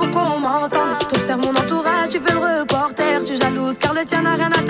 qu'on m'entende. T'observes mon entourage, tu fais le reporter. Tu jalouses car le tien n'arrive